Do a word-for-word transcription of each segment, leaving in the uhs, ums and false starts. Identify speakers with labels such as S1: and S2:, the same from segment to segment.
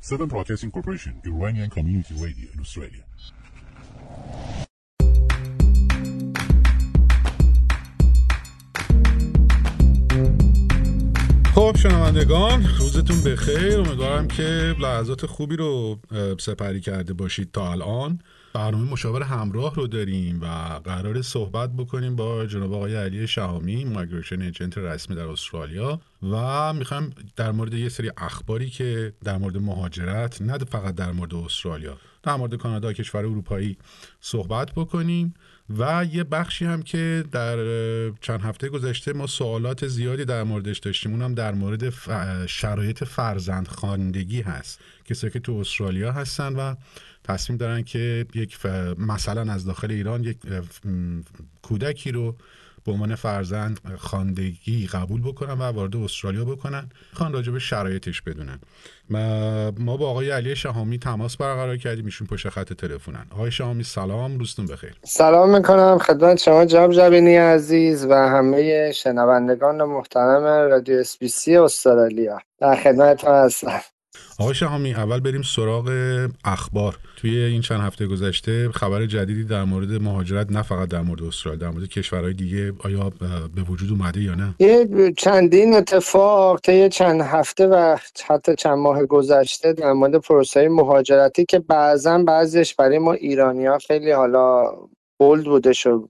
S1: Southern Broadcasting Corporation, Iranian Community Radio in Australia.
S2: خب شنوندگان روزتون بخیر، امیدوارم که لحظات خوبی رو سپری کرده باشید. تا الان برنامه مشاور همراه رو داریم و قرار صحبت بکنیم با جناب آقای علی شهامی، مایگریشن ایجنت رسمی در استرالیا، و میخوایم در مورد یه سری اخباری که در مورد مهاجرت، نه فقط در مورد استرالیا، در مورد کانادا، کشور اروپایی صحبت بکنیم. و یه بخشی هم که در چند هفته گذشته ما سوالات زیادی در موردش داشتیم، اونم در مورد شرایط فرزندخواندگی هست. کسایی که تو استرالیا هستن و تصمیم دارن که یک ف... مثلا از داخل ایران یک کودکی رو به عنوان فرزند خواندگی قبول بکنن و وارد استرالیا بکنن، میخوان راجع به شرایطش بدونن. ما, ما با آقای علی شهامی تماس برقرار کردیم، ایشون پشت خط تلفنن. آقای شهامی سلام، روزتون بخیر.
S3: سلام میکنم خدمت شما جناب جبینی عزیز و همه شنوندگان محترم رادیو اس بی سی استرالیا. در خدمتتون هستم.
S2: آقای شهامی، اول بریم سراغ اخبار. توی این چند هفته گذشته خبر جدیدی در مورد مهاجرت، نه فقط در مورد استرالیا، در مورد کشورهای دیگه آیا به وجود اومده یا نه؟
S3: یه چندین اتفاق طی چند هفته و حتی چند ماه گذشته در مورد پروسه مهاجرتی که بعضا بعضیش برای ما ایرانی‌ها خیلی حالا بولد بوده شد،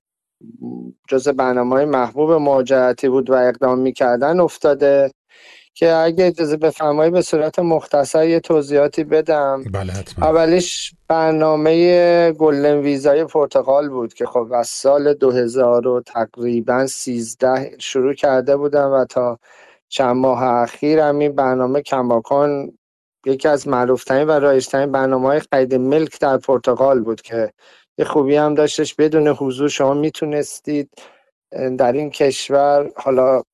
S3: جز برنامه‌های محبوب مهاجرتی بود و اقدام می‌کردن افتاده، که اگه اجازه بفرمایید به صورت مختصر یه توضیحاتی بدم.
S2: بله حتما.
S3: اولیش برنامه گلدن ویزای پرتغال بود که خب از سال دو هزار و تقریبا سیزده شروع کرده بودن و تا چند ماه اخیر همین برنامه کماکان یکی از معروفترین و رایج‌ترین برنامه‌های خرید ملک در پرتغال بود که یه خوبی هم داشتش، بدون حضور شما میتونستید در این کشور حالا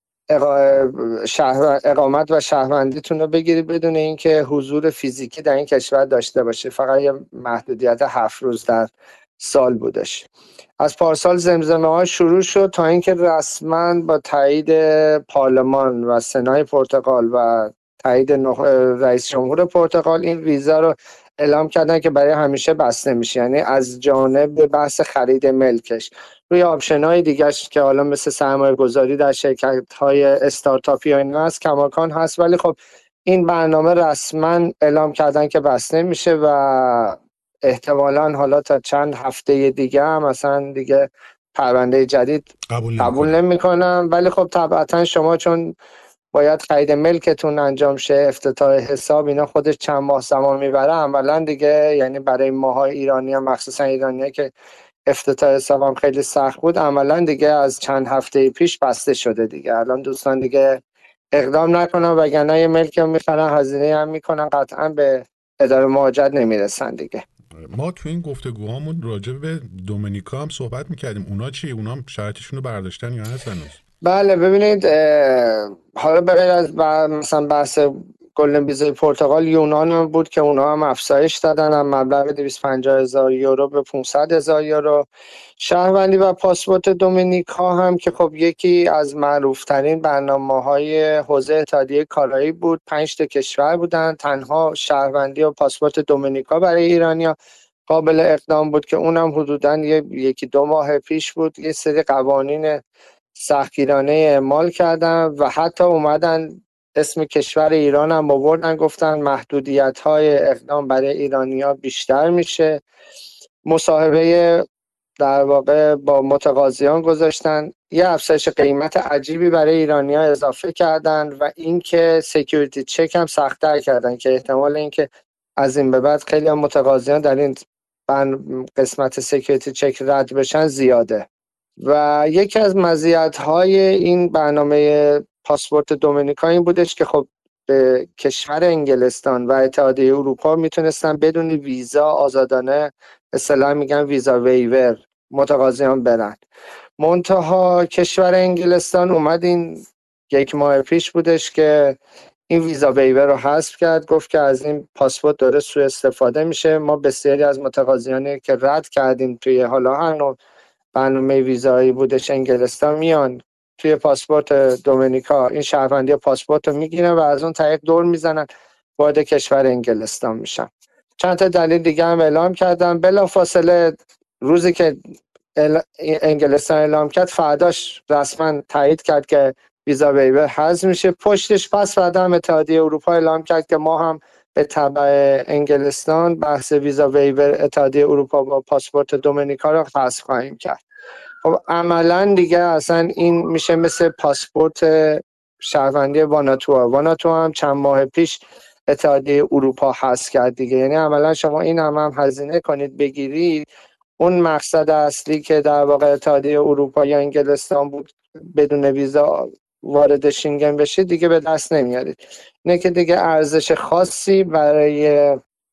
S3: شهر اقامت و شهروندیتون رو بگیرید بدون اینکه حضور فیزیکی در این کشور داشته باشه. فقط یه محدودیت هفت روز در سال بودش. از پارسال زمزمه ها شروع شد تا اینکه رسما با تایید پارلمان و سنای پرتغال و تایید رئیس جمهور پرتغال این ویزا رو اعلام کردن که برای همیشه بسته میشه، یعنی از جانب بحث خرید ملکش. روی آپشن های دیگه که حالا مثل سرمایه گذاری در شرکت های استارتاپی و اینا هست کماکان هست، ولی خب این برنامه رسما اعلام کردن که بسته میشه و احتمالاً حالا تا چند هفته دیگه هم مثلا دیگه پرونده جدید
S2: قبول,
S3: قبول نمی کنم. ولی خب طبعا شما چون باید خرید ملکتون انجام شه، افتتاح حساب، اینا خودش چند ماه زمان میبره. اولا دیگه یعنی برای ماهای ایرانی ها، مخصوصا ایرانی ها که افتتاح حسابم خیلی سخت بود، عملا دیگه از چند هفته پیش بسته شده دیگه. الان دوستان دیگه اقدام نکنن وگرنه یه ملک هم میخرن، هزینه هم میکنن، قطعا به اداره مهاجرت نمیرسن دیگه.
S2: ما تو این گفتگوهامون راجع به دومینیکا هم صحبت میکردیم. اونا چی؟ اونا هم شرایطشون رو برداشتن یا هستن؟
S3: بله ببینید، حالا بغیر از مثلا بحث گلدن ویزای پرتغال، یونان هم بود که اونا هم افزایش دادن از مبلغ دویست و پنجاه هزار یورو به پانصد هزار یورو. شهروندی و پاسپورت دومینیکا هم که خب یکی از معروفترین برنامه‌های حوزه اتحادیه کارایی بود، پنج تا کشور بودن، تنها شهروندی و پاسپورت دومینیکا برای ایرانیا قابل اقدام بود که اونم حدوداً یکی دو ماه پیش بود. یه سری قوانین سختگیرانه اعمال کردن و حتی اومدن اسم کشور ایران هم آوردن، گفتن محدودیت‌های اقدام برای ایرانی‌ها بیشتر میشه. مصاحبه در واقع با متقاضیان گذاشتن، یه افزایش قیمت عجیبی برای ایرانی‌ها اضافه کردن و اینکه سکیوریتی چک هم سخت‌تر کردن که احتمال اینکه از این به بعد خیلی هم متقاضیان در این قسمت سکیوریتی چک رد بشن زیاده. و یکی از مزیت‌های این برنامه پاسپورت دومینیکا این بودش که خب به کشور انگلستان و اتحادیه اروپا میتونستن بدون ویزا آزادانه، اصطلاحاً میگن ویزا ویور، متقاضیان برن. منتها کشور انگلستان اومد این یک ماه پیش بودش که این ویزا ویور رو حذف کرد، گفت که از این پاسپورت داره سوء استفاده میشه. ما بسیاری از متقاضیانی که رد کردیم توی حالا هر نوع برنامه ویزایی بودش انگلستان، میان توی پاسپورت دومینیکا این شهروندی پاسپورت رو میگیرن و از اون طریق دور میزنن وارد کشور انگلستان میشن. چند تا دلیل دیگه هم اعلام کردن. بلافاصله روزی که انگلستان اعلام کرد فرداش رسما تایید کرد که ویزا ویور حذف میشه. پشتش پس بعد هم اتحادیه اروپا اعلام کرد که ما هم به تبع انگلستان بحث ویزا ویور اتحادیه اروپا با پاسپورت دومینیکا رو حذف خواهیم کرد. خب عملا دیگه اصلا این میشه مثل پاسپورت شهروندی واناتو. واناتو هم چند ماه پیش اتحادیه اروپا حذف کرد دیگه. یعنی عملا شما این هم, هم هزینه کنید بگیرید، اون مقصد اصلی که در واقع اتحادیه اروپا یا انگلستان بود بدون ویزا وارد شنگن بشه دیگه به دست نمیارید. اینه که دیگه ارزش خاصی برای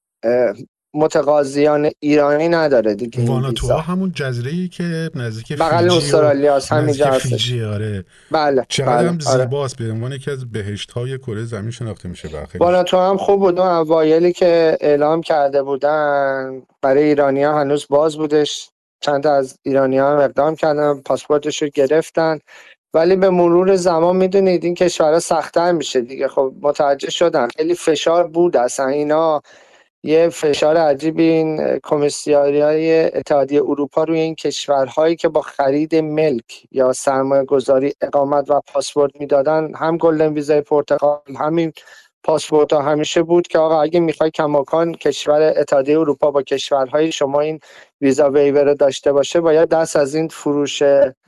S3: متقاضیان ایرانی نداره دیگه.
S2: واناتو همون جزیره‌ای که نزدیک
S3: بغل استرالیا است، همین
S2: نزدیک
S3: هستش.
S2: فیجی. آره
S3: بله
S2: چقدر
S3: بله.
S2: هم زیباست، به عنوان یکی از بهشت‌های کره زمین شناخته میشه. بخیر
S3: واناتو هم خوب بود. اون اوایلی که اعلام کرده بودن برای ایرانی‌ها هنوز باز بودش، چند تا از ایرانی‌ها هم اقدام کردن پاسپورتش رو گرفتن، ولی به مرور زمان میدونید این کشورها سخت‌تر میشه دیگه. خب متوجه شدن خیلی فشار بود اصلا، اینا یه فشار عجیبی این کمیساریای اتحادیه اروپا روی این کشورهایی که با خرید ملک یا سرمایه گذاری اقامت و پاسپورت میدادن، هم گلدن ویزای پرتغال همین پاسپورت ها همیشه بود که آقا اگه میخوای کماکان کشور اتحادیه اروپا با کشورهای شما این ویزا ویور داشته باشه، باید دست از این فروش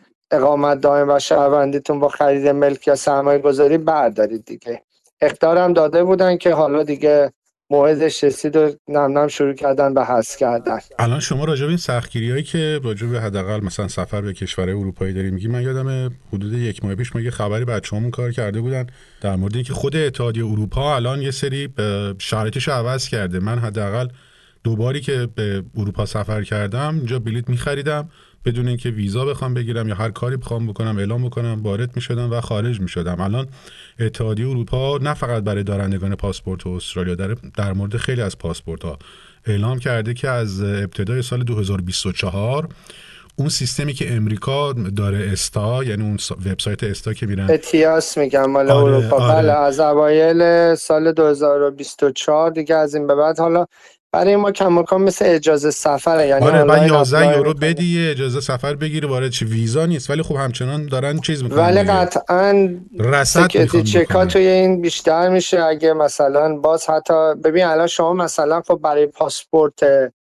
S3: اقامت دائم و شهروندیتون با خرید ملک یا سرمایه گذاری بردارید دیگه. اخطارم داده بودن که حالا دیگه موعدش رسید و نم نم شروع کردن به حذف کردن.
S2: الان شما راجع به این سختگیری‌هایی که راجع به حداقل مثلا سفر به کشورهای اروپایی داریم میگی، من یادم حدود یک ماه پیش ما یه خبری بچه‌هامون کار کرده بودن در مورد اینکه خود اتحادیه اروپا الان یه سری شرایطش عوض کرده. من حداقل دو باری که به اروپا سفر کردم اینجا بلیط می‌خریدم بدون اینکه ویزا بخوام بگیرم یا هر کاری بخوام بکنم اعلام بکنم، وارد می‌شدم و خارج می‌شدم. الان اتحادیه اروپا نه فقط برای دارندگان پاسپورت استرالیا در در مورد خیلی از پاسپورت‌ها اعلام کرده که از ابتدای سال دو هزار و بیست و چهار اون سیستمی که امریکا داره استا، یعنی اون وبسایت استا که میرن
S3: اتیاس میگم مال
S2: آره،
S3: اروپا
S2: آره.
S3: بله از اوایل سال دو هزار و بیست و چهار دیگه از این به بعد حالا برای ما کماکان مثل اجازه سفره، یعنی
S2: آره بعد یازده یورو
S3: میکنه.
S2: بدی اجازه سفر بگیری وارد چی، ویزا نیست ولی خب همچنان دارن چیز میکنن،
S3: ولی قطعاً
S2: رصد
S3: چکا توی این بیشتر میشه. اگه مثلا باز حتی ببین الان شما مثلا خب برای پاسپورت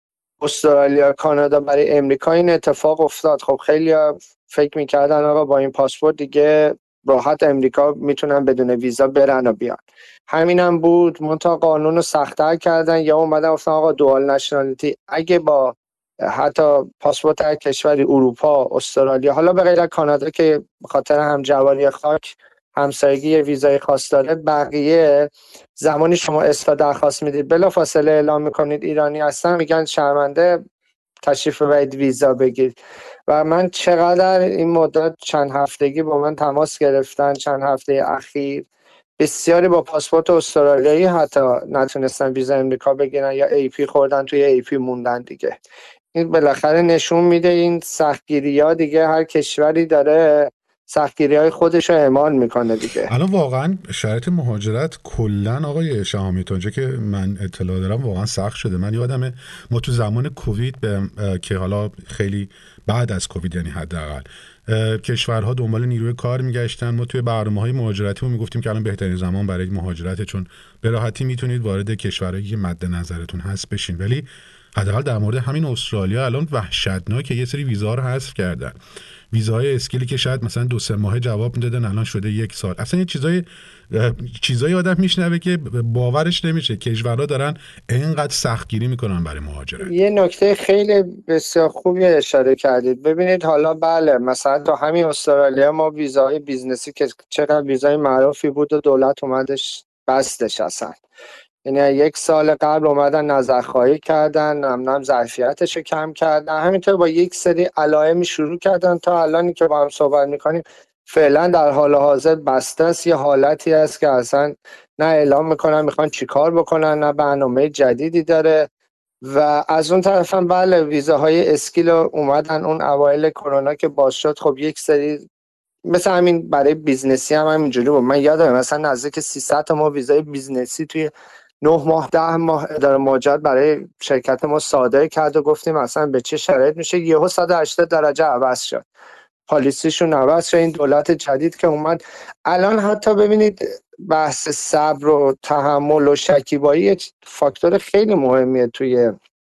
S3: استرالیا کانادا برای امریکا این اتفاق افتاد. خب خیلی فکر میکردن آقا با این پاسپورت دیگه راحت امریکا میتونن بدون ویزا برن و بیان. همینم هم بود، منتها قانون رو سخت‌تر کردن یا اومدن گفتن آقا دوال نشنالیتی اگه با حتی پاسپورت هر کشوری اروپا استرالیا، حالا به غیر کانادا که به خاطر همجواری خاک همسایگی ویزای خاص داره، بقیه زمانی شما استا درخواست میدید بلافاصله اعلام میکنید ایرانی هستن، میگن شرمنده تشریف ببرید ویزا بگیرید. و من چقدر این مدت چند هفتگی با من تماس گرفتن، چند هفته اخیر بسیاری با پاسپورت استرالیایی حتی نتونستن ویزا امریکا بگیرن یا ای پی خوردن توی ای پی موندن دیگه. این بالاخره نشون میده این سختگیری‌ها دیگه هر کشوری داره سختگیری‌های خودش رو اعمال میکنه دیگه.
S2: الان واقعا شرایط مهاجرت کلا آقای شهامی تا اونجا که من اطلاع دارم واقعا سخت شده. من یادمه ما تو زمان کووید که حالا خیلی بعد از کووید یعنی حداقل کشورها دنبال نیروی کار میگشتن، ما توی برنامه‌های مهاجرتی میگفتیم که الان بهترین زمان برای مهاجرت، چون به راحتی میتونید وارد کشورهایی که مد نظرتون هست بشین. ولی حداقل در مورد همین استرالیا الان وحشتناکه، یه سری ویزا رو حذف کردن، ویزای اسکیلی که شاید مثلا دو سه ماه جواب میدادن الان شده یک سال. اصلا یه چیزای چیزای آدم میشنوه که باورش نمیشه. کشورها دارن اینقدر سختگیری میکنن برای مهاجرت.
S3: یه نکته خیلی بسیار خوبی اشاره کردید. ببینید حالا بله مثلا تو همین استرالیا ما ویزای بیزنسی که چقدر ویزای معروفی بود و دولت اومدش بستش اصلا، یعنی یک سال قبل اومدن نظرخواهی کردن، نم نم ظرفیتش رو کم کردن، همینطور با یک سری علائمی شروع کردن تا الانی که با هم صحبت میکنیم فعلا در حال حاضر بسته است. یه حالتی است که اصلا نه اعلام میکنن میخوان چیکار بکنن، نه برنامه جدیدی داره. و از اون طرف هم بله ویزاهای اسکیل اومدن اون اوایل کرونا که باز شد، خب یک سری مثل همین برای بیزنسی هم همینجوری بود. من یادم مثلا نزدیک سیصد تا ما ویزای بیزنسی توی نه ماه ده ماه اداره مهاجرت برای شرکت ما صادر کرد و گفتیم اصلا به چه شرایط میشه، یهو صد و هشتاد درجه عوض شد، پالیسیشون عوض شد. این دولت جدید که اومد الان حتی ببینید بحث صبر و تحمل و شکیبایی یک فاکتور خیلی مهمیه توی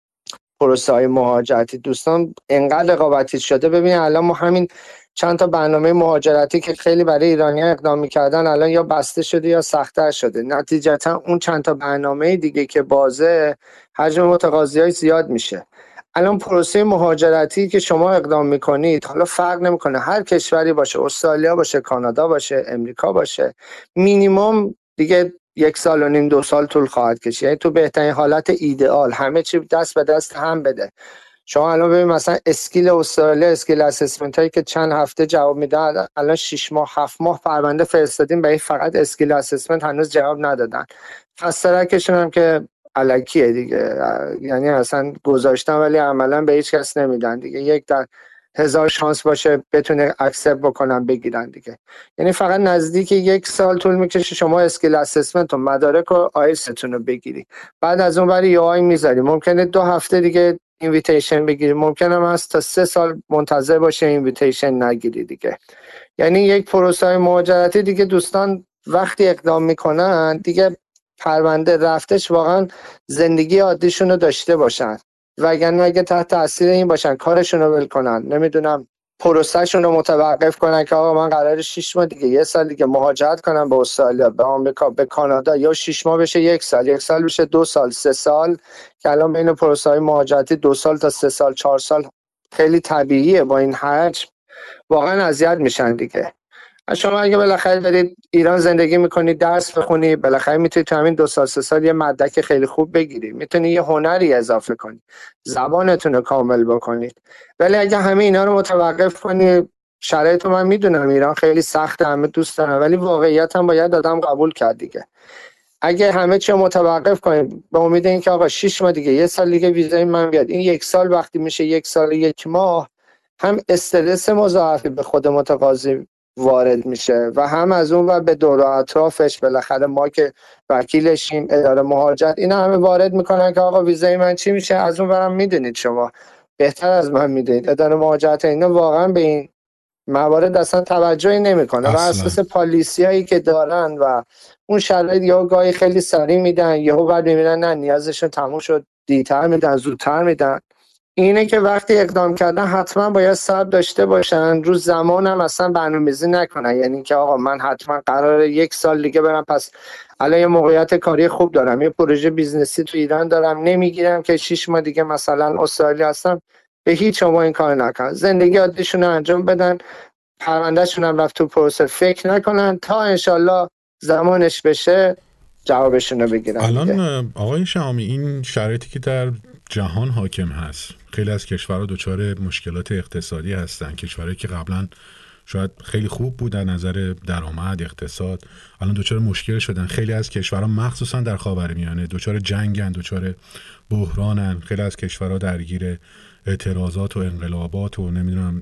S3: پروسه های مهاجرتی. دوستان انقدر رقابتی شده، ببین الان ما همین چند تا برنامه مهاجرتی که خیلی برای ایرانی‌ها اقدام می‌کردن الان یا بسته شده یا سخت‌تر شده. نتیجتا اون چند تا برنامه دیگه که بازه، حجم متقاضی‌های زیاد میشه. الان پروسه مهاجرتی که شما اقدام میکنید، حالا فرق نمیکنه هر کشوری باشه، استرالیا باشه، کانادا باشه، امریکا باشه، مینیمم دیگه یک سال و نیم دو سال طول خواهد کشید. یعنی تو بهترین حالت ایدئال همه چی دست به دست هم بده. شما الان ببین مثلا اسکیل استرالیا، اسکیل اسسمنت هایی که چند هفته جواب میدن، الان شش ماه هفت ماه پرونده فرستادیم به این فقط اسکیل اسسمنت هنوز جواب ندادن. فاسترکشون هم که الکیه دیگه، یعنی اصلا گذاشتن ولی عملا به هیچ کس نمیدن دیگه، یک در هزار شانس باشه بتونه اکسپت بکنن بگیرن دیگه. یعنی فقط نزدیک یک سال طول میکشه شما اسکیل اسسمنت و مدارک و آیلتستون رو بگیری، بعد از اون برای یو آی میذاری، ممکنه دو هفته دیگه اینویتیشن بگیری، ممکنه هم هست تا سه سال منتظر باشه اینویتیشن نگیری دیگه. یعنی یک پروسه مهاجرتی دیگه دوستان وقتی اقدام میکنن دیگه پرونده رفتش واقعا زندگی عادیشون رو داشته باشن، وگرنه اگه تحت تاثیر این باشن کارشون رو ول کنن، نمیدونم پروسهشون رو متوقف کنن که آقا من قراره شش ماه دیگه یه سال دیگه مهاجرت کنم به استرالیا، به آمریکا، به کانادا، یا شش ماه بشه یک سال، یک سال بشه دو سال، سه سال، که الان بین پروسه‌های مهاجرتی دو سال تا سه سال چهار سال خیلی طبیعیه. با این حجم واقعا اذیت میشن دیگه. شما اگه بالاخره دارید ایران زندگی میکنید، درس بخونی، بالاخره میتونید تو همین دو سال سه سال یه مدرک خیلی خوب بگیرید، میتونید یه هنری اضافه کنید، زبانتون رو کامل بکنید. ولی اگه همه اینا رو متوقف کنید، شرایط رو من میدونم ایران خیلی سخته، همه دوست دارن، ولی واقعیت هم باید آدم قبول کرد دیگه. اگه همه چی متوقف کنید به امید اینکه آقا شش ماه دیگه یه سال دیگه ویزای من بیاد، این یک سال وقتی میشه یک سال یک ماه، هم استرس مضاعفی به خود متقاضی وارد میشه و هم از اون و به دور و اطرافش، بالاخره ما که وکیلشیم، اداره مهاجرت، اینا همه وارد میکنن که آقا ویزای من چی میشه. از اون برم میدونید شما بهتر از من میدونید اداره مهاجرت اینا واقعا به این موارد اصلا توجهی نمیکنه و اساس پالیسی هایی که دارن و اون شرایط یهو گاهی خیلی سریع میدن، یهو بعد میبینن نه نیازشون تموم شد دیرتر میدن، زودتر میدن. اینه که وقتی اقدام کردن حتما باید صبر داشته باشن، رو زمان هم اصلا برنامه‌ریزی نکنن. یعنی که آقا من حتما قراره یک سال دیگه برم، پس الان یه موقعیت کاری خوب دارم، یه پروژه بیزنسی تو ایران دارم، نمیگیرم که شش ماه دیگه مثلا استرالیا هستم. به هیچ عنوان این کار نکنن، زندگی عادیشون رو انجام بدن، پروندهشون هم رفت تو پروسه، فکر نکنن تا انشالله زمانش بشه جوابشون رو بگیرن.
S2: الان آقای شهامی این شرایطی که در جهان حاکم هست، خیلی از کشورها دچار مشکلات اقتصادی هستن، کشورهایی که قبلا شاید خیلی خوب بود در نظر درآمد اقتصاد الان دچار مشکل شدن. خیلی از کشورها مخصوصا در خاورمیانه دچار جنگن، دچار بحرانن، خیلی از کشورها درگیر اعتراضات و انقلابات و نمیدونم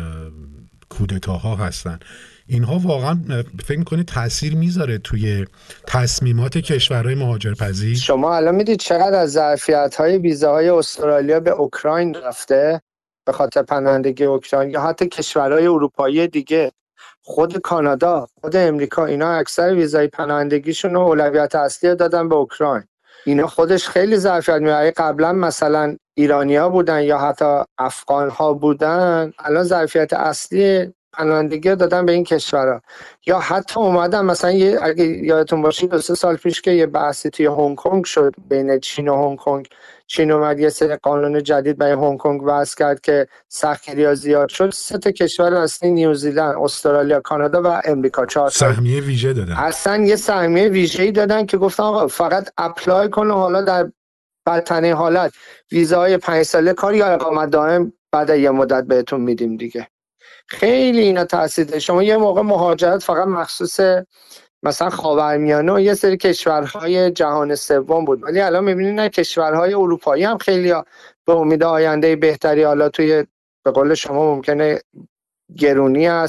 S2: کودتاها هستن. اینها واقعا فکر می‌کنید تأثیر میذاره توی تصمیمات کشورهای مهاجرپذیر؟
S3: شما الان میدید چقدر از ظرفیت‌های ویزاهای استرالیا به اوکراین رفته به خاطر پناهندگی اوکراین، یا حتی کشورهای اروپایی دیگه، خود کانادا، خود امریکا، اینا اکثر ویزای پناهندگیشون رو اولویت اصلی دادن به اوکراین. اینا خودش خیلی ظرفیت میاره. قبلا مثلا ایرانی‌ها بودن یا حتی افغان‌ها بودن، الان ظرفیت اصلی پناهندگی دادن به این کشورها. یا حتی اومدن مثلا یه اگه یادتون باشه دو سه سال پیش که یه بحثی توی هنگ کنگ شد بین چین و هنگ کنگ، چین اومد یه سری قانون جدید برای هنگ کنگ وضع کرد که سختگیری‌ها زیاد شد. سه تا کشور اصلی، نیوزیلند، استرالیا، کانادا و امریکا، چهار تا
S2: سهمیه ویژه دادن.
S3: اصلا یه سهمیه ویژه‌ای دادن که گفتن آقا فقط اپلای کن، حالا در بدترین حالت ویزای پنج ساله کار یا اقامت دائم بعد یه مدت بهتون میدیم دیگه. خیلی اینا تاثیر داره. شما یه موقع مهاجرت فقط مخصوص مثلا خاورمیانه و یه سری کشورهای جهان سوم بود، ولی الان میبینید نه، کشورهای اروپایی هم خیلی به امید آینده بهتری، حالا توی به قول شما ممکنه گرونی است،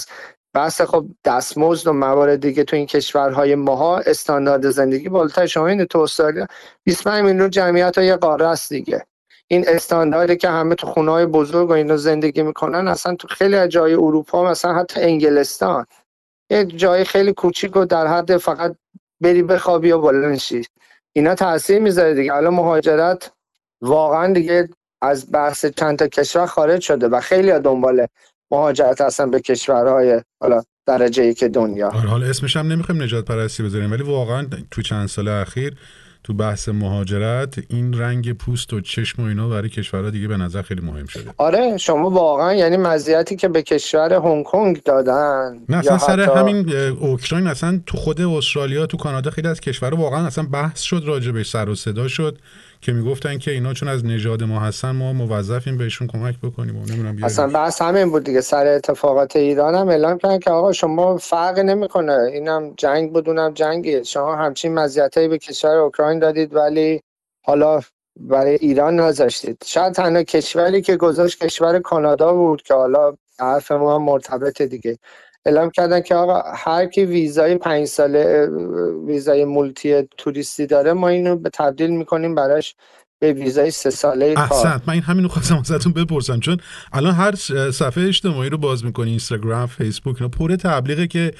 S3: بحث خب دستمزد و موارد دیگه تو این کشورهای ماها استاندارد زندگی بالاتر. شما این تو استرالیا بیست و پنج میلیون جمعیت ها یه قاره است دیگه. این استانداردی که همه تو خونه‌های بزرگ و اینا زندگی میکنن، اصلا تو خیلی از جای اروپا، مثلا حتی انگلستان، یه جای خیلی کوچیک و در حد فقط بری بخوابی و بلند شی، اینا تاثیر میذاره دیگه. حالا مهاجرت واقعا دیگه از بحث چند تا کشور خارج شده و خیلی ها دنبال مهاجرت هستن به کشورهای حالا درجه یک دنیا.
S2: حالا اسمش هم نمیخوایم نجات پرستی بذاریم، ولی واقعا تو چند سال اخیر تو بحث مهاجرت این رنگ پوست و چشم و اینا برای کشورها دیگه به نظر خیلی مهم شده.
S3: آره شما واقعا یعنی مزیتی که به کشور هنگ کنگ دادن،
S2: نه اصلا سر حتی... همین اوکراین، اصلا تو خود استرالیا، تو کانادا، خیلی از کشورها واقعا اصلا بحث شد راجبش، سر و صدا شد که میگفتن که اینا چون از نژاد ما هستن ما موظفیم بهشون کمک بکنیم و نمیدونم بیاریم.
S3: اصلا بحث همین بود دیگه. سر اتفاقات ایران هم اعلام کردن که آقا شما فرق نمیکنه، اینم جنگ بود اونم جنگیه، شما همچین مزیتایی به کشور اوکراین دادید ولی حالا برای ایران نذاشتید. شاید تنها کشوری که گذاشت کشور کانادا بود که حالا حرف ما هم مرتبط دیگه. اعلام کردن که آقا هر کی ویزای پنج ساله، ویزای مولتی توریستی داره، ما اینو به تبدیل میکنیم براش به ویزای سه ساله کار.
S2: احسنت، من این همینو خواستم ازتون بپرسم، چون الان هر صفحه اجتماعی رو باز میکنی، اینستاگرام، فیسبوک، اینا پر تبلیغه که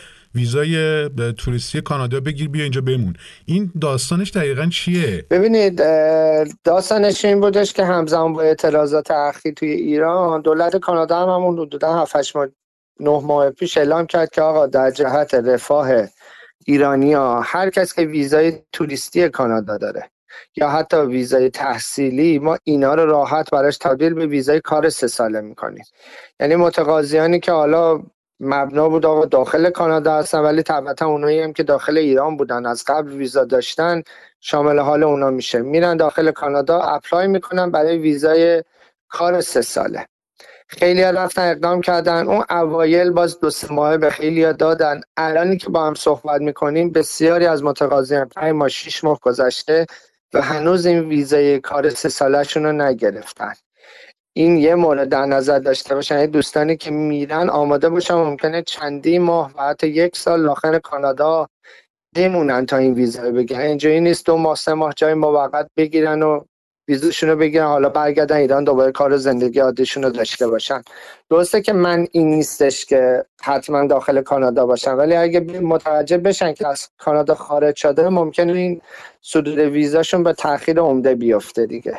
S2: ویزای توریستی کانادا بگیر بیا اینجا بمون. این داستانش دقیقاً چیه؟
S3: ببینید داستانش این بودش که همزمان با اعتراضات اخیر توی ایران، دولت کانادا هم همون حدوداً هفت هشت ماه نه ماه پیش اعلام کرد که آقا در جهت رفاه ایرانی‌ها هر کس که ویزای توریستی کانادا داره یا حتی ویزای تحصیلی، ما اینا رو راحت براش تبدیل به ویزای کار سه ساله میکنیم. یعنی متقاضیانی که حالا مبنا بود آقا داخل کانادا هستن ولی طبعا اونایی هم که داخل ایران بودن از قبل ویزا داشتن شامل حال اونا میشه، میرن داخل کانادا اپلای میکنن برای ویزای کار سه ساله. خیلی ها رفتن اقدام کردن، اون اوایل باز دو سه ماه به خیلی ها دادن. الانی که با هم صحبت میکنیم بسیاری از متقاضیان پنج ماه شش ماه گذشته و هنوز این ویزای کار سه ساله شون رو نگرفتن. این یه مورد در نظر داشته باشن. یعنی دوستانی که میرن آماده باشن ممکنه چندی ماه و حتی یک سال داخل کانادا بمونن تا این ویزا رو بگیرن. اینجوری نیست دو ماه سه ماه جای موقت بگیرن و ویزاشون رو بگیرن حالا برگردن ایران دوباره کار زندگی عادیشون رو داشته باشن. درسته که من این نیستش که حتما داخل کانادا باشن، ولی اگه متوجه بشن که از کانادا خارج شده ممکنه این صدور ویزاشون به تأخیر عمده بیفته دیگه.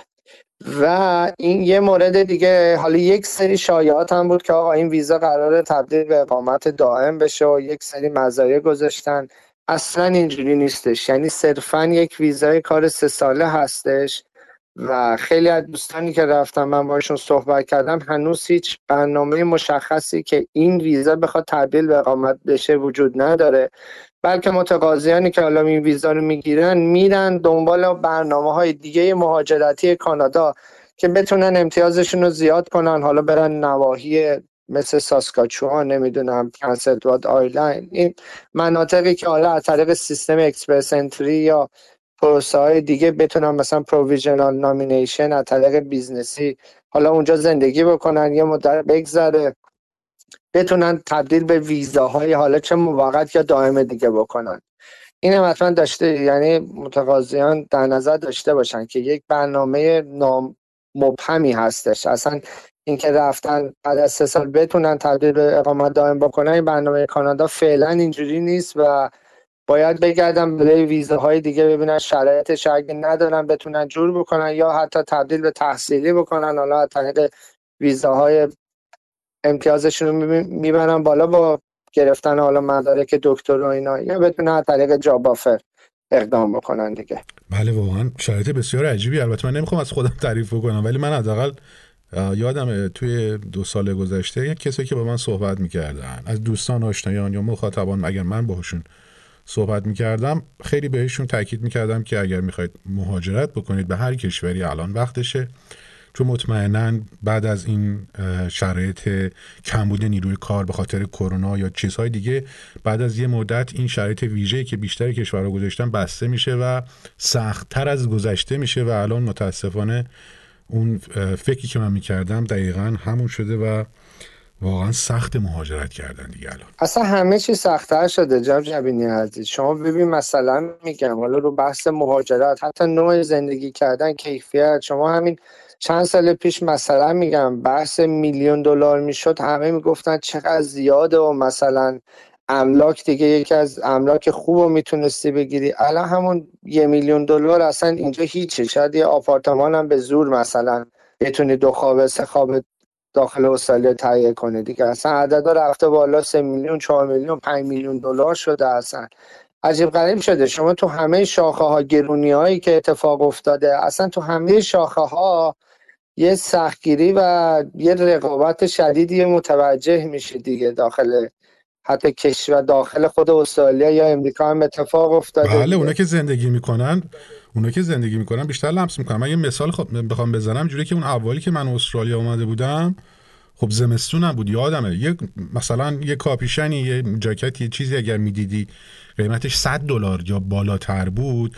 S3: و این یه مورد دیگه، حالا یک سری شایعات هم بود که آقا این ویزا قراره تبدیل به اقامت دائم بشه و یک سری مزایا گذاشتن. اصلا اینجوری نیستش، یعنی صرفا یک ویزای کار سه ساله هستش و خیلی از دوستانی که رفتم من باشون صحبت کردم هنوز هیچ برنامه مشخصی که این ویزا بخواد تبدیل به اقامت بشه وجود نداره، بلکه متقاضیانی که حالا این ویزا رو میگیرن میرن دنبال برنامه‌های دیگه مهاجرتی کانادا که بتونن امتیازشون رو زیاد کنن، حالا برن نواحی مثل ساسکاچوان، نمیدونم پرنس ادوارد آیلند، این مناطقی که حالا از طریق سیستم اکسپرس انتری یا پروسه های دیگه بتونن مثلا پروویژنال نامینیشن از طریق بیزنسی حالا اونجا زندگی بکنن، یه مدت بگذره بتونن تبدیل به ویزاهای حالا چه موقت یا دائم دیگه بکنن. این هم حتما داشته، یعنی متقاضیان در نظر داشته باشن که یک برنامه نام مبهمی هستش. اصلا اینکه رفتن بعد از سه سال بتونن تبدیل به اقامت دائم بکنن، این برنامه کانادا فعلا اینجوری نیست و باید بگردن برای ویزاهای دیگه ببینن شرایطش اگه ندارن بتونن جور بکنن یا حتی تبدیل به تحصیلی بکنن، حالا از طریق ویزاهای امتیازشون رو میبرن بالا با گرفتن حالا مدارک دکتر و اینا، یا بتونن از طریق جاب آفر اقدام بکنن دیگه.
S2: بله واقعا شرایط بسیار عجیبی. البته من نمیخوام از خودم تعریف بکنم ولی من حداقل یادم توی دو سال گذشته یک کسی که با من صحبت میکردن از دوستان آشنایان یا مخاطبان، اگر من باهاشون صحبت میکردم خیلی بهشون تاکید میکردم که اگر میخواید مهاجرت بکنید به هر کشوری الان وقتشه، چون مطمئناً بعد از این شرایط کمبود نیروی کار به خاطر کرونا یا چیزهای دیگه، بعد از یه مدت این شرایط ویژه‌ای که بیشتر کشورها گذاشتن بسته میشه و سخت‌تر از گذشته میشه و الان متاسفانه اون فکری که من میکردم دقیقاً همون شده و واقعا سخت مهاجرت کردن دیگه الان.
S3: اصلا همه چی سخت‌تر شده جناب جبینی عزیز. شما ببین مثلا میگم حالا رو بحث مهاجرت، حتی نوع زندگی کردن، کیفیت، شما همین چند سال پیش مثلا میگم بحث میلیون دلار میشد، همه میگفتن چقدر زیاده و مثلا املاک دیگه یکی از املاک خوب رو میتونستی بگیری. الان همون یه میلیون دلار اصلا اینجا هیچه. شاید یه آپارتمان هم به زور مثلا بتونی دو خوابه سه خوابه داخل استرالیا تهیه کنه دیگه. اصلا عددا رفته بالا، سه میلیون، چهار میلیون، پنج میلیون دلار شده. اصلا عجیب غریب شده. شما تو همه شاخه ها گرونی هایی که اتفاق افتاده، اصلا تو همه شاخه ها یه سختگیری و یه رقابت شدیدی متوجه میشه دیگه. داخل حتی کشور، داخل خود استرالیا یا امریکا هم اتفاق افتاده
S2: بله، اونا
S3: دیگه.
S2: که زندگی میکنن اونا که زندگی میکنن بیشتر لمس میکنن. من یه مثال خب بخوام بزنم، جوری که اون اولی که من استرالیا اومده بودم، خب زمستونم بود، یادمه یه مثلا یه کاپیشنی، یه جاکت، یه چیزی اگر میدیدی قیمتش صد دلار یا بالاتر بود،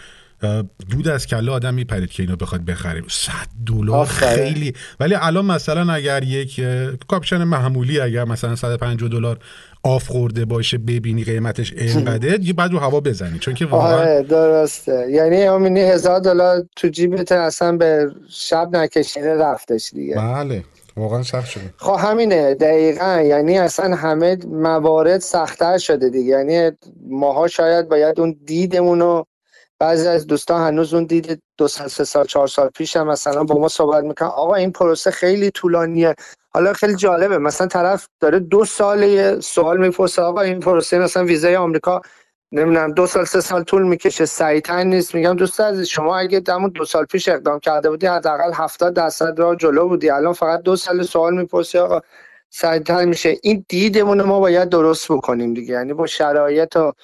S2: دود از کله آدم میپرید که اینو بخواد بخره. صد دلار
S3: آفرین.
S2: خیلی. ولی الان مثلا اگر یک کاپشن معمولی اگر مثلا صد و پنجاه دلار آف خورده باشه، ببینی قیمتش اینقدره، دیگه بعد رو هوا بزنی، چون که واقعا
S3: آره درسته. یعنی همینی هزار دلار تو جیبت اصلا به شب نکشیده رفتش دیگه.
S2: بله واقعا سخت شده.
S3: خب همینه دقیقا. یعنی اصلا همه موارد سخت‌تر شده دیگه. یعنی ماها شاید باید اون دیدمونو، بعضی از دوستان هنوز اون دید دو سال سه سال چهار سال پیش هم مثلا با ما صحبت میکنن آقا این پروسه خیلی طولانیه. حالا خیلی جالبه، مثلا طرف داره دو سال سوال میپرسه آقا این پروسه مثلا ویزای آمریکا نمیدونم دو سال سه سال طول میکشه، سریع‌تر نیست؟ میگم دوست عزیز شما اگه همون دو سال پیش اقدام کرده بودی حداقل هفتاد درصد راه جلو بودی. الان فقط دو سال سوال میپرسی آقا سریع‌تر میشه. این دیدمون ما باید درست بکنیم دیگه. یعنی با شرایط و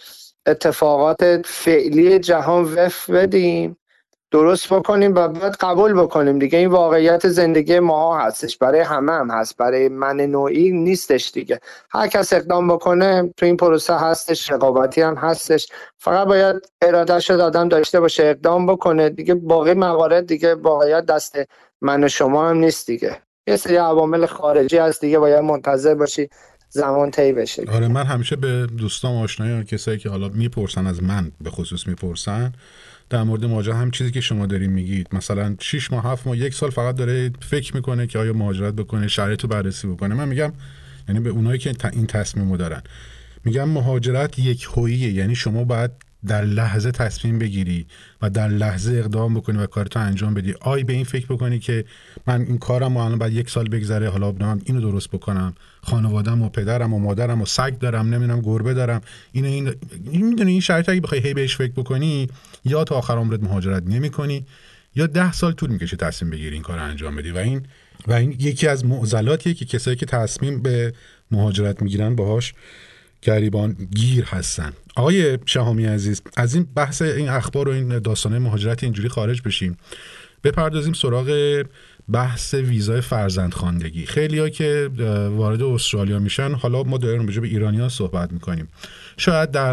S3: اتفاقات فعلی جهان وفق بدیم، درست بکنیم و بعد قبول بکنیم دیگه. این واقعیت زندگی ما هستش، برای همه هم هست، برای من نوعی نیستش دیگه. هر کس اقدام بکنه تو این پروسه هستش، رقابتی هم هستش. فقط باید ارادهش رو آدم داشته باشه اقدام بکنه دیگه. باقی موارد دیگه واقعیت دست من و شما هم نیست دیگه. یه سری عوامل خارجی هست دیگه، باید منتظر باشی زمان طی بشه.
S2: آره، من همیشه به دوستام آشنایان کسایی که حالا میپرسن از من به خصوص میپرسن در مورد مهاجرت، هم چیزی که شما دارین میگید، مثلا شش ماه هفت ماه یک سال فقط داره فکر میکنه که آیا مهاجرت بکنه، شرایط رو بررسی بکنه. من میگم، یعنی به اونایی که این تصمیمو دارن میگم مهاجرت یک هویه. یعنی شما باید در لحظه تصمیم بگیری و در لحظه اقدام بکنی و کارتو انجام بدی. آی به این فکر بکنی که من این کارم و الان بعد یک سال بگذره حالا من اینو درست بکنم، خانواده‌ام و پدرم و مادرم و سگ دارم، نمیدونم گربه دارم، این این, این میدونی این شرایط اگه بخوای هی بهش فکر بکنی، یا تا آخر عمرت مهاجرت نمی‌کنی یا ده سال طول میکشه تصمیم بگیری این کارو انجام بدی. و این و این یکی از معضلاتیه که کسایی که تصمیم به مهاجرت میگیرن باهاش گریبان گیر هستن. آقای شهامی عزیز، از این بحث این اخبار و این داستانه مهاجرت اینجوری خارج بشیم، بپردازیم سراغ بحث ویزای فرزندخواندگی. خیلی‌ها که وارد استرالیا میشن، حالا ما داریم راجع به ایرانی‌ها صحبت میکنیم، شاید در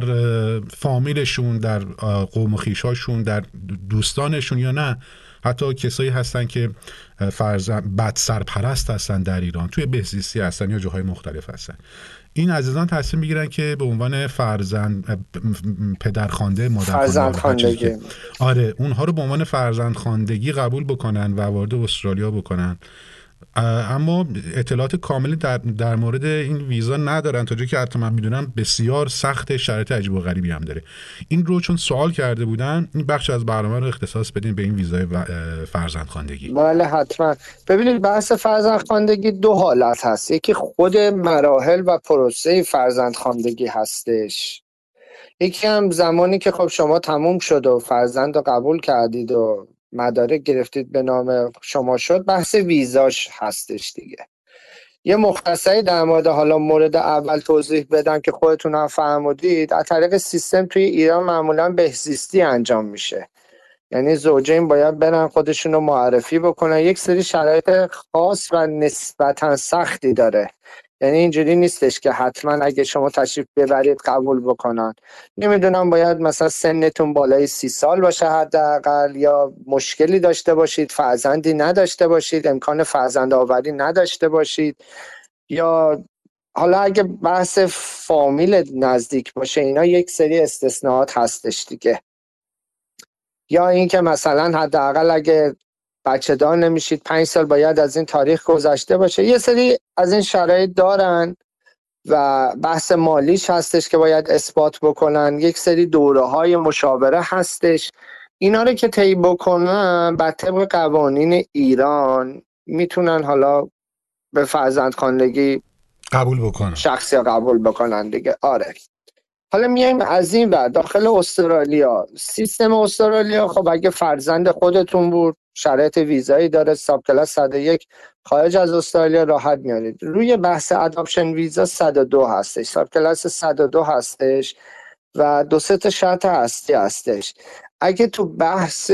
S2: فامیلشون، در قوم و خویشاشون، در دوستانشون، یا نه حتی کسایی هستن که فرزند بد سرپرست هستن در ایران، توی بهزیستی هستن یا جاهای مختلف هستن، این عزیزان تصمیم میگیرن که به عنوان فرزند پدرخوانده، مادرخوانده، آره اونها رو به عنوان فرزندخواندگی قبول بکنن و وارد استرالیا بکنن. اما اطلاعات کاملی در, در مورد این ویزا ندارن، تا جایی که حتی من میدونم بسیار سخت، شرایط عجیب و غریبی هم داره. این رو چون سوال کرده بودن، این بخش از برنامه رو اختصاص بدین به این ویزای فرزندخواندگی.
S3: بله حتما. ببینید بحث فرزندخواندگی دو حالت هست. یکی خود مراحل و پروسه فرزندخواندگی هستش، یکی هم زمانی که خب شما تموم شد و فرزند رو قبول کردید و مدارک گرفتید به نام شما شد، بحث ویزاش هستش دیگه. یه مختصری در مورد حالا مورد اول توضیح بدم که خودتون هم فهمودید. از طریق سیستم توی ایران معمولا بهزیستی انجام میشه. یعنی زوجین باید برن خودشون رو معرفی بکنن. یک سری شرایط خاص و نسبتا سختی داره. یعنی اینجوری نیستش که حتما اگه شما تشریف ببرید قبول بکنن. نمیدونم باید مثلا سنتون بالای سی سال باشه حداقل، یا مشکلی داشته باشید، فرزندی نداشته باشید، امکان فرزند آوری نداشته باشید، یا حالا اگه بحث فامیل نزدیک باشه اینا یک سری استثناءات هستش دیگه، یا اینکه مثلا حداقل اگه بچه دار نمیشید پنج سال باید از این تاریخ گذشته باشه، یه سری از این شرایط دارن و بحث مالیش هستش که باید اثبات بکنن، یک سری دوره های مشاوره هستش. اینا رو که طی بکنن بر طبق قوانین ایران میتونن حالا به فرزندخواندگی
S2: قبول بکنن،
S3: شخصی قبول بکنن دیگه. آره حالا میایم از این ور داخل استرالیا. سیستم استرالیا خب اگه فرزند خودتون بود شرایط ویزایی داره، ساب کلاس صد و یک خارج از استرالیا راحت میارید. روی بحث اداپشن ویزا صد و دو هستش، ساب کلاس صد و دو هستش و دو سه تا شرط هستی هستش. اگه تو بحث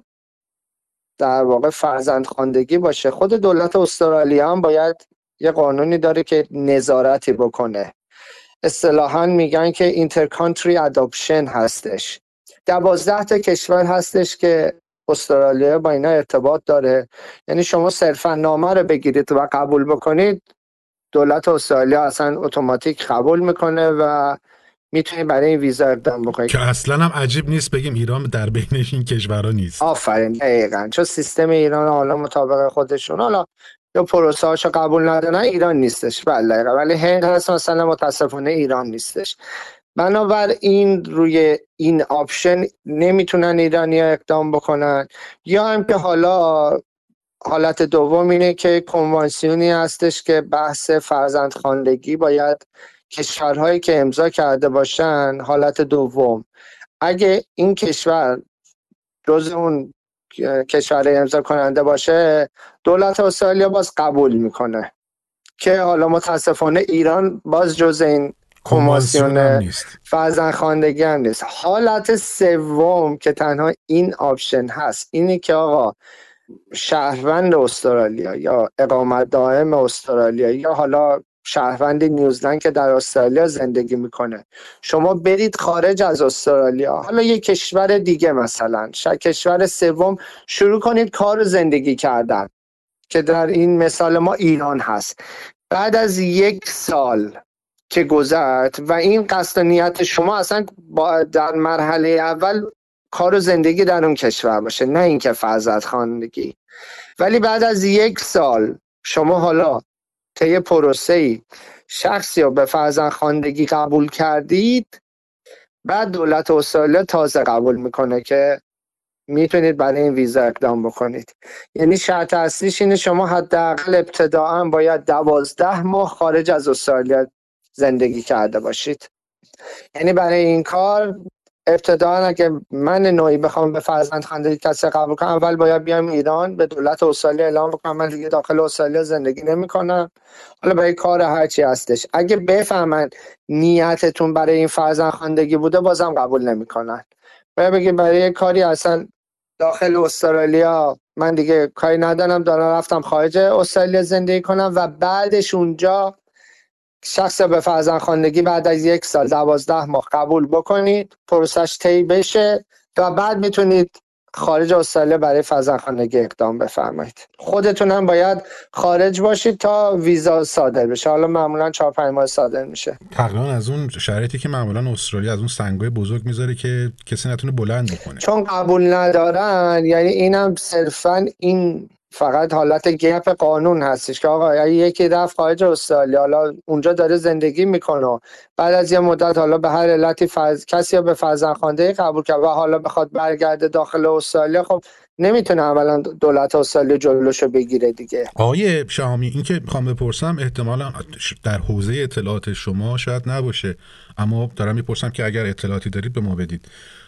S3: در واقع فرزندخواندگی باشه، خود دولت استرالیا هم باید یه قانونی داره که نظارتی بکنه. اصطلاحاً میگن که اینتر کانتری اداپشن هستش. دوازده تا کشور هستش که استرالیا با اینا ارتباط داره، یعنی شما صرفا نامه رو بگیرید و قبول بکنید دولت استرالیا اصلا اتوماتیک قبول میکنه و میتونید برای این ویزا اقدام بکنید،
S2: که اصلا هم عجیب نیست بگیم ایران در بین این کشورها نیست.
S3: آفرین دقیقاً، چون سیستم ایران حالا مطابق خودشون حالا یا پروسه هاشو قبول ندارن ایران نیستش، بله، ولی هند هست مثلا متاسفانه ایران نیستش. بنابراین روی این آپشن نمیتونن ایرانی اقدام بکنن. یا هم که حالا حالت دوم اینه که کنوانسیونی هستش که بحث فرزندخواندگی باید کشورهایی که امضا کرده باشن، حالت دوم اگه این کشور جز اون کشور امضا کننده باشه دولت استرالیا باز قبول میکنه، که حالا متاسفانه ایران باز جز این کنوانسیون فرزندخواندگی هم نیست. حالت سوم که تنها این آپشن هست اینی که آقا شهروند استرالیا یا اقامت دائم استرالیا یا حالا شهروند نیوزلند که در استرالیا زندگی میکنه، شما برید خارج از استرالیا، حالا یک کشور دیگه مثلا کشور سوم، شروع کنید کار و زندگی کردن که در این مثال ما ایران هست. بعد از یک سال که گذشت و این قصد و نیت شما اصلا با در مرحله اول کار و زندگی در اون کشور باشه، نه اینکه فرزندخواندگی، ولی بعد از یک سال شما حالا طی پروسه‌ای شخصی رو به فرزندخواندگی قبول کردید، بعد دولت استرالیا تازه قبول میکنه که میتونید برای این ویزا اقدام بکنید. یعنی شرط اصلیش اینه شما حداقل ابتداءً باید دوازده ماه خارج از استرالیا زندگی کرده باشید. یعنی برای این کار ابتداً اگه من نوعی بخوام به فرزندخواندگی کسی قبول کنم، اول باید بیام ایران به دولت استرالیا اعلام بکنم من دیگه داخل استرالیا زندگی نمی‌کنم، حالا برای کار هرچی هستش. اگه بفهمن نیتتون برای این فرزندخواندگی بوده بازم قبول نمی‌کنن. باید بگید برای کاری اصلا داخل استرالیا من دیگه کاری ندارم، دارم رفتم خارج استرالیا زندگی کنم و بعدش اونجا شخص به فرزندخواندگی بعد از یک سال دوازده ماه قبول بکنید، پروسش طی بشه و بعد میتونید خارج استرالیا برای فرزندخواندگی اقدام بفرمایید. خودتون هم باید خارج باشید تا ویزا صادر بشه، حالا معمولا چهار پنج ماه صادر میشه.
S2: تقریبا از اون شرایطی که معمولا استرالیا از اون سنگای بزرگ میذاره که کسی نتونه بلند بکنه،
S3: چون قبول ندارن. یعنی اینم صرفا این فقط حالت گپ قانون هستش که آقا یکی رفت خارج استرالیا، حالا اونجا داره زندگی میکنه، بعد از یه مدت حالا به هر علتی فرض کسی به فرزندخواندگی قبول کرد و حالا بخواد برگرده داخل استرالیا، خب نمیتونه اولا دولت استرالیا جلوشو بگیره دیگه.
S2: آقای شهامی این که میخوام بپرسم احتمالا در حوزه اطلاعات شما شاید نباشه، اما دارم میپرسم که اگر اطلاعاتی دارید به ما بدید.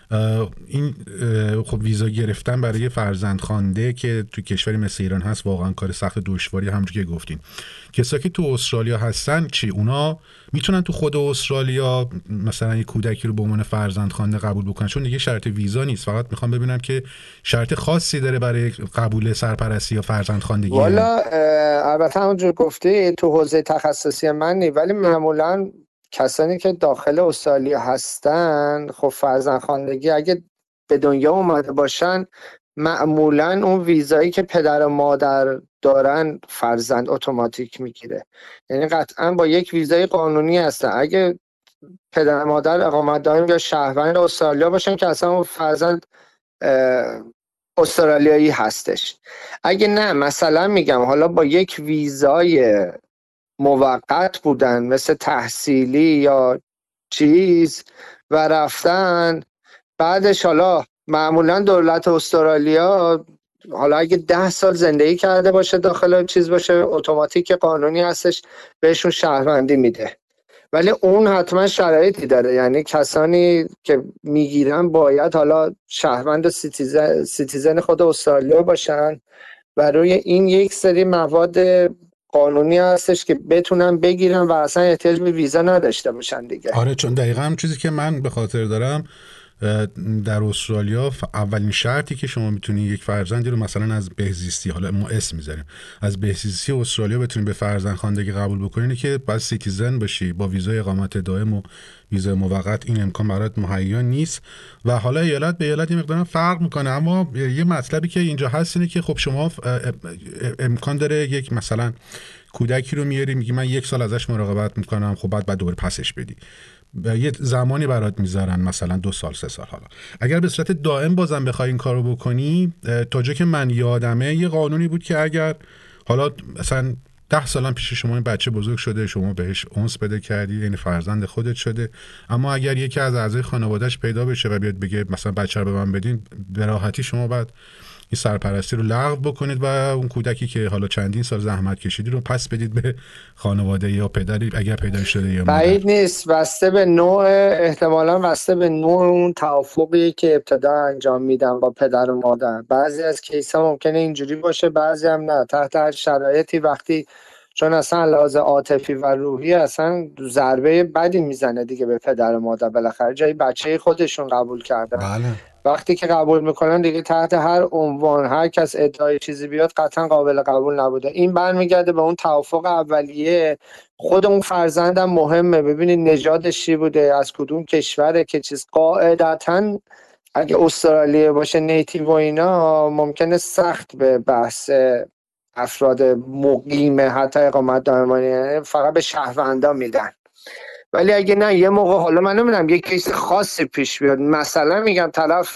S2: این خب ویزا گرفتن برای فرزندخوانده که تو کشوری مثل ایران هست واقعا کار سخت دشواری، همونجوری که گفتین. کسایی که تو استرالیا هستن چی اونا میتونن تو خود استرالیا مثلا یک کودکی رو به عنوان فرزندخوانده قبول بکنن؟ چون دیگه شرط ویزا نیست، فقط میخوام ببینم که شرط خاصی داره برای قبول سرپرستی یا فرزندخواندگی.
S3: والا البته همونجور گفتی تو حوزه تخصصی من نی، ولی معمولا کسانی که داخل استرالیا هستن خب فرزندخواندگی اگه به دنیا اومده باشن معمولا اون ویزایی که پدر و مادر دارن فرزند اتوماتیک میگیره. یعنی قطعا با یک ویزای قانونی هستن. اگه پدر مادر اقامت دائم یا شهروند استرالیا باشن که اصلا اون فرزند استرالیایی هستش. اگه نه مثلا میگم حالا با یک ویزای موقت بودن مثل تحصیلی یا چیز و رفتن بعدش، حالا معمولا دولت استرالیا حالا اگه ده سال زندگی کرده باشه داخل چیز باشه اتوماتیک قانونی هستش بهشون شهروندی میده، ولی اون حتما شرایطی داره. یعنی کسانی که میگیرن باید حالا شهروند سیتیزن, سیتیزن خود استرالیا باشن و روی این یک سری مواد قانونی هستش که بتونن بگیرن و اصلا احتیاج به ویزا نداشته باشن دیگه.
S2: آره، چون دقیقا هم چیزی که من به خاطر دارم در استرالیا اولین شرطی که شما میتونی یک فرزندی رو مثلا از بهزیستی، حالا ما اسم میذاریم، از بهزیستی استرالیا بتونی به فرزندخواندگی قبول بکنی که باید سیتیزن باشی با ویزای اقامت دائم و ویزای موقت. این امکان برات مهیا نیست و حالا ایالت به ایالت این مقدار فرق میکنه. اما یه مطلبی که اینجا هست اینه که خب شما امکان داره یک مثلا کودکی رو میاری میگی من یک سال ازش مراقبت میکنم، خب بعد بعد دوباره پسش بدی، یه زمانی برات میذارن مثلا دو سال سه سال. حالا اگر به صورت دائم بازم بخوای این کارو بکنی، تا جا که من یادمه یه قانونی بود که اگر حالا مثلا ده سالم پیش شما این بچه بزرگ شده، شما بهش انس بده کردی، یعنی فرزند خودت شده، اما اگر یکی از اعضای خانواده‌اش پیدا بشه و بیاد بگه مثلا بچه رو به من بدین، به راحتی شما بعد این سرپرستی رو لغو بکنید و اون کودکی که حالا چندین سال زحمت کشیدی رو پس بدید به خانواده یا پدری اگر پیدا شده یا مادر.
S3: بعید نیست، بسته به نوع، احتمالاً بسته به نوع اون توافقی که ابتدا انجام میدن با پدر و مادر. بعضی از کیس‌ها ممکنه اینجوری باشه، بعضی هم نه. تحت هر شرایطی وقتی چون اصلا لحاظ عاطفی و روحی اصلا ضربه بدی میزنه دیگه به پدر و مادر، بالاخره جای بچه خودشون قبول کردن.
S2: بله.
S3: وقتی که قبول میکنن دیگه تحت هر عنوان هر کس ادعای چیزی بیاد قطعا قابل قبول نبوده. این برمیگرده به اون توافق اولیه. خود اون فرزندم مهمه، ببینید نژادش چی بوده، از کدوم کشوره، که چیز قاعدتاً اگه استرالیا باشه نیتیو و اینا ممکنه سخت به بحث افراد مقیم حتی اقامت دائمی فقط به شهروندان میدن. ولی اگه نه یه موقع حالا من نمیدونم یه کیس خاصی پیش بیاد، مثلا میگم طرف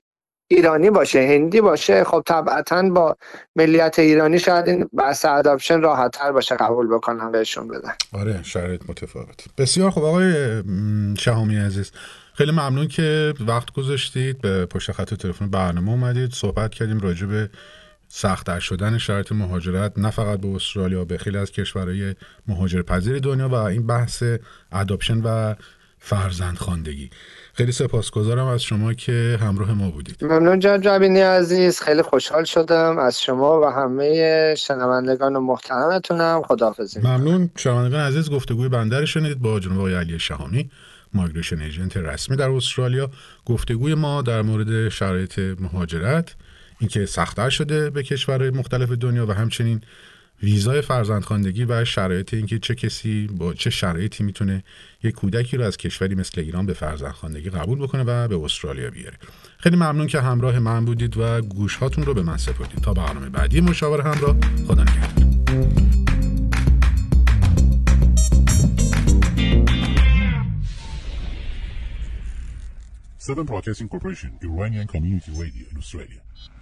S3: ایرانی باشه، هندی باشه، خب طبعا با ملیت ایرانی شاید این بحث اداپشن راحت تر باشه قبول بکنن بهشون بدن.
S2: آره، شرایط متفاوت. بسیار خب آقای شهامی عزیز، خیلی ممنون که وقت گذاشتید، به پشت خط تلفن برنامه اومدید، صحبت کردیم راجع به سخت‌تر شدن شرایط مهاجرت نه فقط به استرالیا، به خیلی از کشورهای مهاجرپذیر دنیا و این بحث اداپشن و فرزندخواندگی. خیلی سپاسگزارم از شما که همراه ما بودید.
S3: ممنون جناب جبینی عزیز، خیلی خوشحال شدم از شما و همه شنوندگان محترمتونم. خداحافظ.
S2: ممنون شنوندگان عزیز، گفتگوی بنده رو شنیدید با جناب آقای علی شهامی، مایگریشن ایجنت رسمی در استرالیا. گفتگوی ما در مورد شرایط مهاجرت، اینکه سخت‌تر شده به کشورهای مختلف دنیا و همچنین ویزای فرزندخواندگی و شرایط اینکه چه کسی با چه شرایطی میتونه یک کودکی رو از کشوری مثل ایران به فرزندخواندگی قبول بکنه و به استرالیا بیاره. خیلی ممنون که همراه من بودید و گوش هاتون رو به من سپردید. تا برنامه بعدی مشاور همراه، خدا نگهدار.
S1: Southern Broadcasting Corporation, Iranian Community Radio in Australia.